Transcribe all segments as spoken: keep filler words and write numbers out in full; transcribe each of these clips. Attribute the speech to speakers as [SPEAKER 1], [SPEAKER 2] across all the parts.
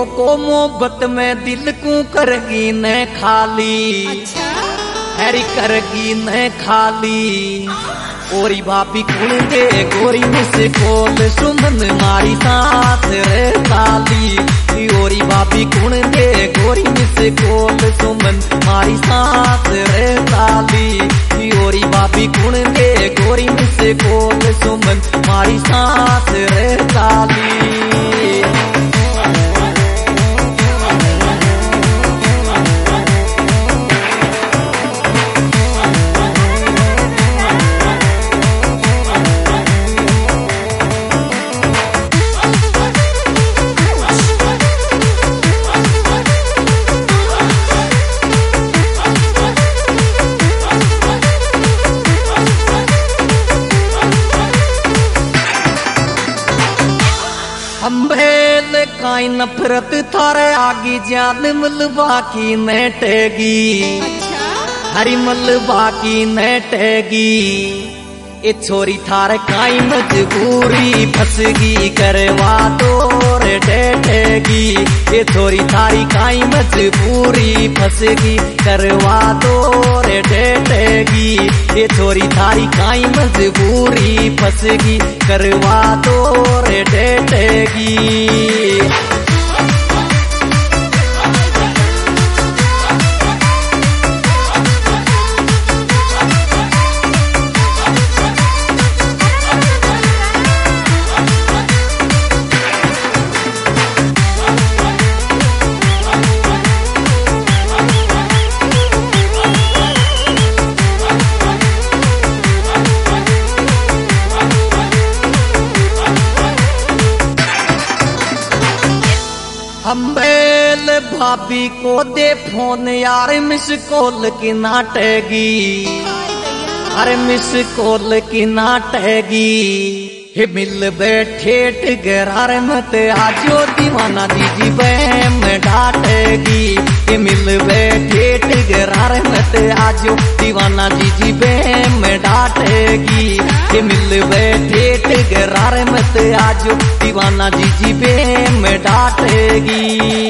[SPEAKER 1] को मोहब्बत में दिल को करगी न खाली।
[SPEAKER 2] अच्छा
[SPEAKER 1] हैरी करगी न खाली। ओरी भाभी कुण दे गोरी मिसे कोल सुमन मारी साथ रे ताली। ओरी भाभी कुण दे गोरी मिसे कोल सुमन मारी साथ रे ताली। ओरी भाभी कुण दे गोरी मिसे कोल सुमन मारी साथ रे ताली। अम्बेल काई नफरत थारे आगी जान मलबा की नेटेगी। हरी मलबा की नेटेगी। ए छोरी थारे काई मजबूरी फसगी करवा तोर डेटेगी। ए छोरी थारी काई मजबूरी फसगी करवा तोर डेटेगी। ए छोरी थारी काई मजबूरी फसगी करवा तोर डेटेगी। अम्बेल भाभी को दे फोन यार मिस कॉल की नाटेगी। अरे मिस कॉल की नाटेगी। हे मिल बैठे गरार मत आजो दीवाना दीजी बैम डाटेगी। हे मिल बैठे गरार मत आजो दीवाना दीजी बैम डाटेगी। हे मिल बैठे गरार मत आजो दीवाना दीजी बैम डाटेगी।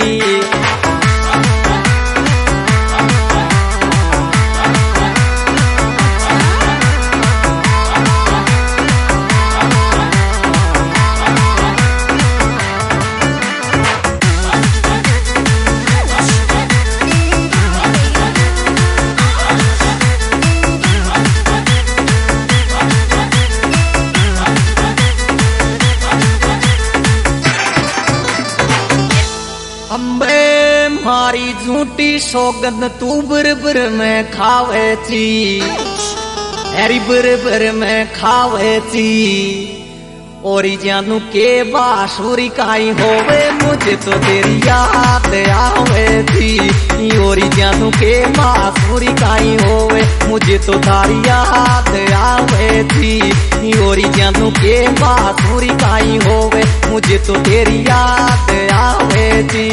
[SPEAKER 1] अम्बे मारी झूठी सौगंध तू बरबर में खावे ची। हैरी बरबर में खावे ची। ओरी जानू के बासुरी काई होवे मुझे तो तेरी याद आवे थी। ओरी जानू के बासुरी काई होवे मुझे तो तारी याद आवे थी। ओरी जानू के बासुरी काई होवे मुझे तो तेरी याद आवे थी।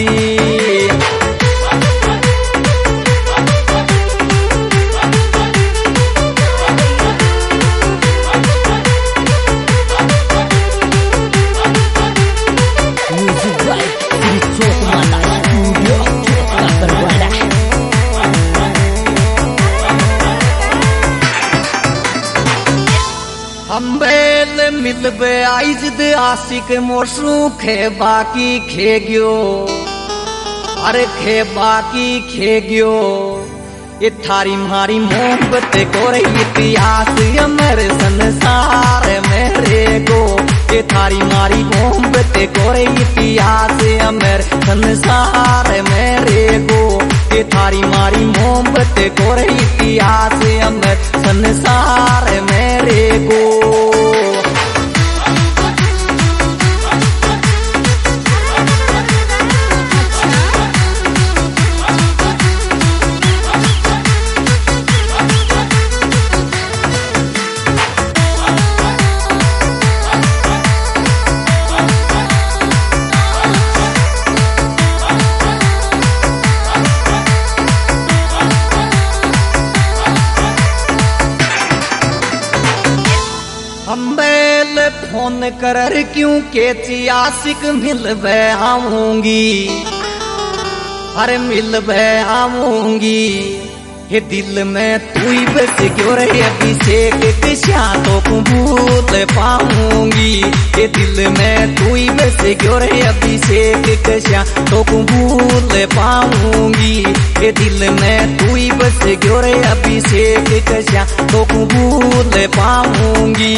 [SPEAKER 1] अम्बेल मिलबे आइज दे आशिक मोसू खे बाकी खे गयो। अरे खे बाकी खे गयो। ये थारी मारी मोहब्बत गोरे इतिहास अमर संसार मेरे गो। ये थारी मारी मोहब्बत गोरे इतिहास अमर संसार मेरे गो। ये थारी मारी मोहब्बत गोरे इतिहास अमर संसार मेरे गो। मन कर क्यों केची आशिक मिलवे आऊंगी, अरे मिलवे आऊंगी। ये दिल में तू ही बस क्यों रे अभिषेक कश्या तो भूल पाऊंगी। ये दिल में तू ही बस क्यों रे अभिषेक कश्या तो भूल पाऊंगी। ये दिल में तू ही बस क्यों रे अभिषेक कश्या तो भूल पाऊंगी।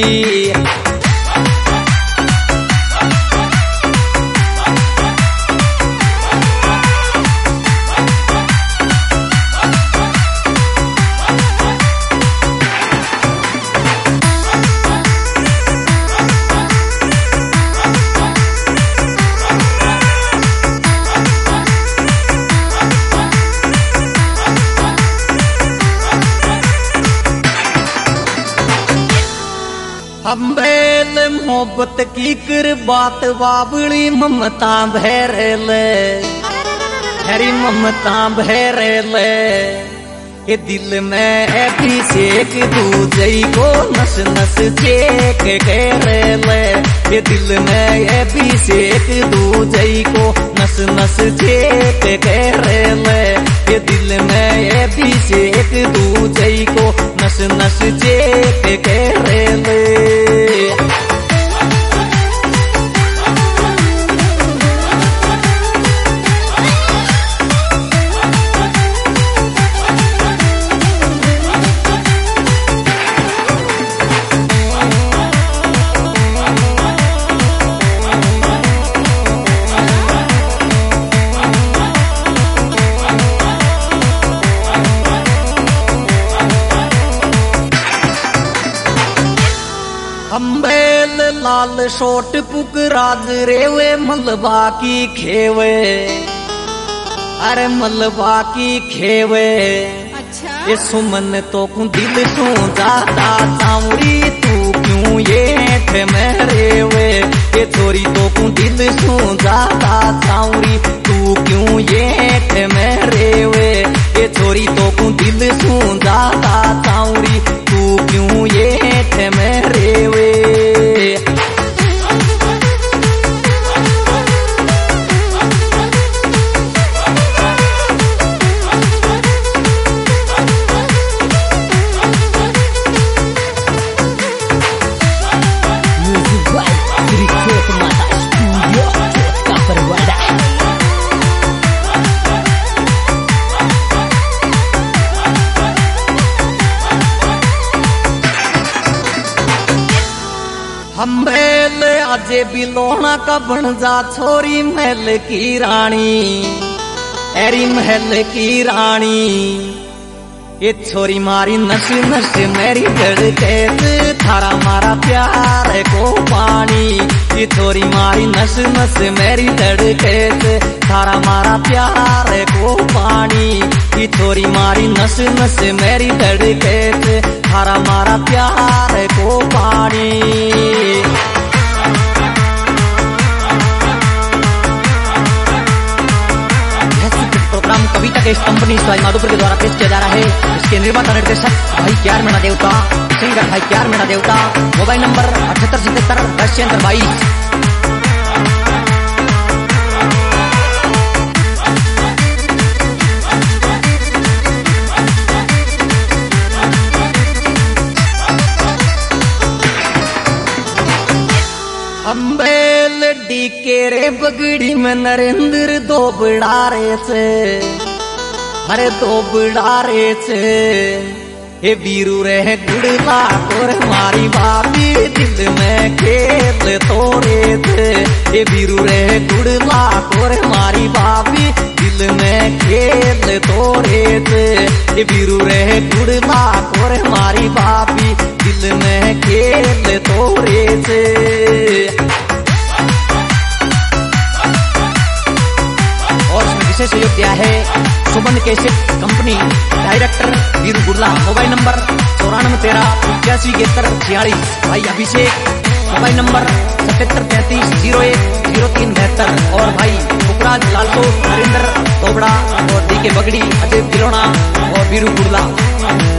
[SPEAKER 1] अम्बेल मोहब्बत की कर बात बाबली ममता भैरल, हरी ममता भैरल। ये दिल में अभिषेक दूजई को नस नस चेक करल। ये दिल में अभिषेक दूजई को नस नस चेक करल। ये दिल में अभिषेक दूजई को नस नस चेक करल। अम्बेल लाल शोट पुक राज रेवे मलबा की खेवे, अरे मलबा की खेवे। अच्छा ये सुमन तो कु दिल सो ज्यादा सावरी तू क्यों ये मेरे वे। ये छोरी तो कु दिल सो ज्यादा सावरी तू क्यों ये मेरे वे। ये छोरी तो कु दिल सो ज्यादा सावरी तू क्यों ये मेरे वे। अम्बेल अजे बिलोना का बन जा छोरी महल की रानी, एरी महल की रानी। ये छोरी मारी नस नस मेरी धड़के थारा मारा प्यार को पानी। ये छोरी मारी नस नस मेरी धड़के थारा मारा प्यार को पानी। ये छोरी मारी नस नस मेरी धड़के थारा मारा प्यार को पानी। प्रोग्राम कविता के इस कंपनी स्वाई माधोपुर के द्वारा पेश किया जा रहा है। इसके निर्माता निर्देशक भाई प्यार मेरा देवता, सिंगर भाई प्यार मेरा देवता। मोबाइल नंबर अठहत्तर सतहत्तर दस छिहत्तर बाईस। अम्बेल डीके रे बगड़ी में नरेंद्र दो बिड़ारे से, अरे दो बिड़ारे से। हे वीरू रे गुड़ला तोर मारी बाबी दिल में खेल तोरे थे। हे वीरू रे गुड़ला तोर मारी बाबी दिल में खेल तोरे थे। हे वीरू रे गुड़ला तोर मारी बाबी दिल में खेल तोरे थे। विशेष सहयोग दिया है Suman cassette company, director Veeru Gudla. Mobile number चौरानवे तेरह इक्यासी इकहत्तर छियालीस। भाई अभिषेक मोबाइल नंबर सतहत्तर पैंतीस जीरो एक जीरो तीन बहत्तर। और भाई पुखराज लालसो नरेंद्र तोबड़ा और डी के बगड़ी अजय बिलोना और वीरू गुड़ला।